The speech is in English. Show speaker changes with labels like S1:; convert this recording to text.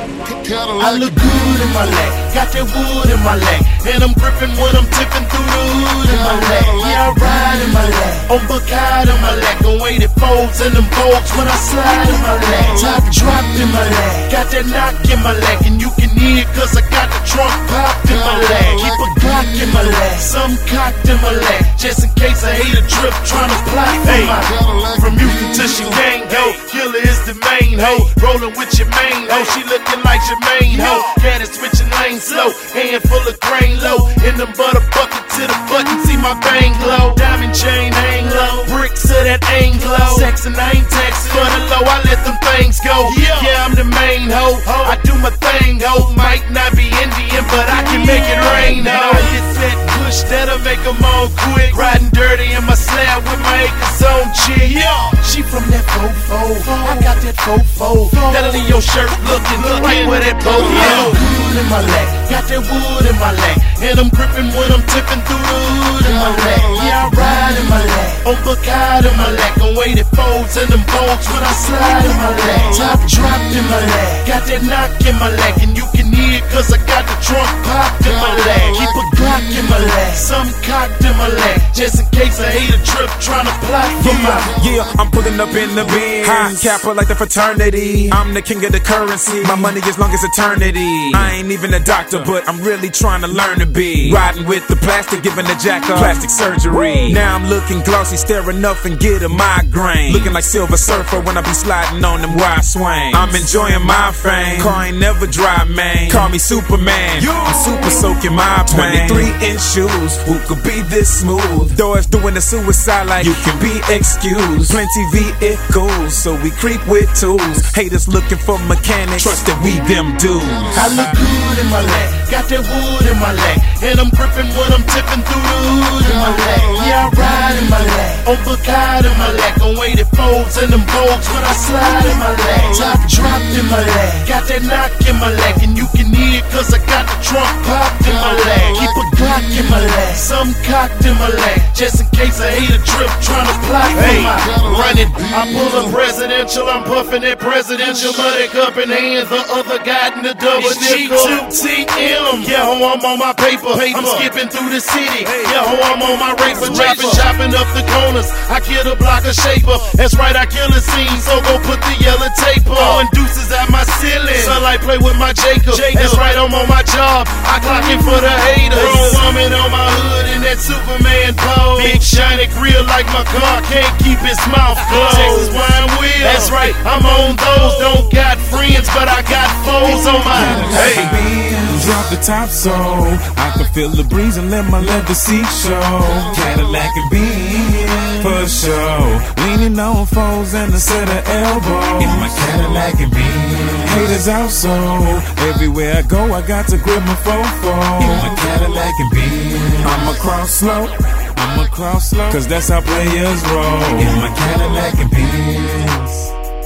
S1: I look good in my leg, got that wood in my leg, and I'm gripping when I'm tipping through the hood in my leg. Yeah, I ride in my leg, on Bacardi in my leg, on weighted folds and them bolts when I slide in my leg. Top dropped in my leg, got that knock in my leg, and you can hear it cause I got the trunk popped in my leg. Keep a Glock in my leg, some cocked in my leg, just in case I hate a trip trying to plot for my. From Houston to Chicago, Killer is the main hoe, rolling with your main hoe, she looking like your main hoe. Got it switching lanes slow, hand full of grain low, in them butter bucket to the button, see my bang glow. Diamond chain hang low, bricks of that Anglo. Sex and I ain't texting for the low, I let them things go. Yeah, I'm the main hoe, I do my thing ho. Might not be Indian, but I can make it rain ho. I hit that push that'll make them all quick. Riding dirty in my slab with my acres on chick. She from that fofo, I got that fofo that'll leave your shirt looking like where that boat is. Good in my leg, got that wood in my leg, and I'm gripping when I'm tipping through the hood in my leg. Yeah, I ride in my leg, on Bacardi in my leg, on weighted folds and them bolts when I slide in my leg. Top dropped in my leg, got that knock in my leg, and you can hear it cause I got the trunk popped in my leg. Keep a Glock in my leg, some cocked in my leg, just in case I hate a trip trying to plot for my.
S2: Yeah, I'm pulling up in the Benz, high capper like the fraternity. I'm the king of the currency, my money as long as eternity. I ain't even a doctor, but I'm really trying to learn to be. Riding with the plastic, giving the jack up plastic surgery. Now I'm looking glossy, staring up and get a migraine. Looking like Silver Surfer when I be sliding on them wide swings. I'm enjoying my fame, car ain't never dry, man. Call me Superman, I'm super soaking my pain. 23-inch shoes, who could be this smooth? Doors doing the suicide like you can be excused. Plenty vehicles, so we creep with tools. Haters looking for mechanics, trust that we them dudes.
S1: I look good in my leg, got that wood in my leg, and I'm gripping when I'm tipping through the hood in my leg. Yeah, I ride in my leg, on Bacardi in my leg, on weighted folds and them bolts when I slide in my leg. Top dropped in my leg, got that knock in my leg, and you can hear it cause I got the trunk popped in my leg. Keep a Glock in my leg, some cocked in my leg, just in case I hate a trip trying to plot for my. Running, I pull a presidential, I'm puffing that presidential, money cup in hands, the other guy in the double G2TM. Yeah, ho, I'm on my paper. I'm skipping through the city. Yeah, ho, I'm on my raper. Chopping up the corners. I kill the block of shaper. That's right, I kill a scene, so go put the yellow tape on. Throwing deuces at my ceiling. Sunlight play with my Jacob. That's right, I'm on my job. I clocking for the haters. Grown woman on my hood in that Superman pose. Big shiny grill like my car can't keep its mouth closed. Texas wine wheel. That's right, I'm on those. Don't got friends, but I got foes on my.
S2: Drop the top so I can feel the breeze and let my leather seat show. Cadillac and Benz for sure. Leaning on foes and a set of elbows in my Cadillac and Benz. Haters out so everywhere I go I got to grip my fofo in my Cadillac and Benz. I'ma cross slow, cause that's how players roll in my Cadillac and Benz.